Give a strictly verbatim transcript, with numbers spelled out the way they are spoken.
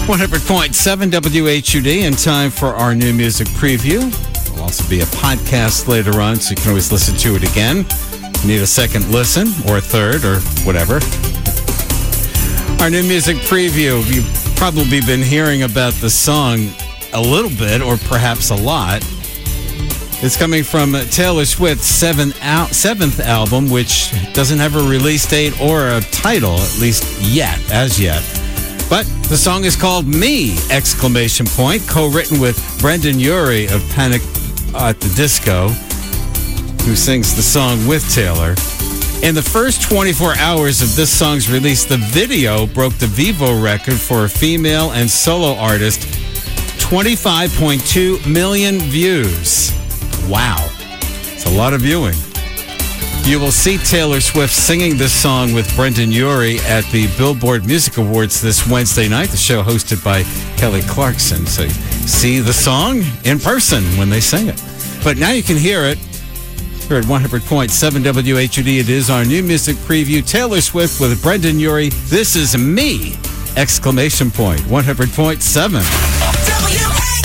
one hundred point seven W H U D, and time for our new music preview. There'll also be a podcast later on, so you can always listen to it again. Need a second listen, or a third, or whatever. Our new music preview. You've probably been hearing about the song a little bit, or perhaps a lot. It's coming from Taylor Swift's seventh, al- seventh album, which doesn't have a release date or a title, at least yet, as yet. But the song is called Me! Exclamation point, co-written with Brendan Urie of Panic at the Disco, who sings the song with Taylor. In the first twenty-four hours of this song's release, the video broke the Vevo record for a female and solo artist, twenty-five point two million views. Wow. It's a lot of viewing. You will see Taylor Swift singing this song with Brendan Urie at the Billboard Music Awards this Wednesday night, the show hosted by Kelly Clarkson. So see the song in person when they sing it. But now you can hear it. Here at one hundred point seven W H U D, it is our new music preview. Taylor Swift with Brendan Urie. This is Me! Exclamation point. one hundred point seven. W H U D.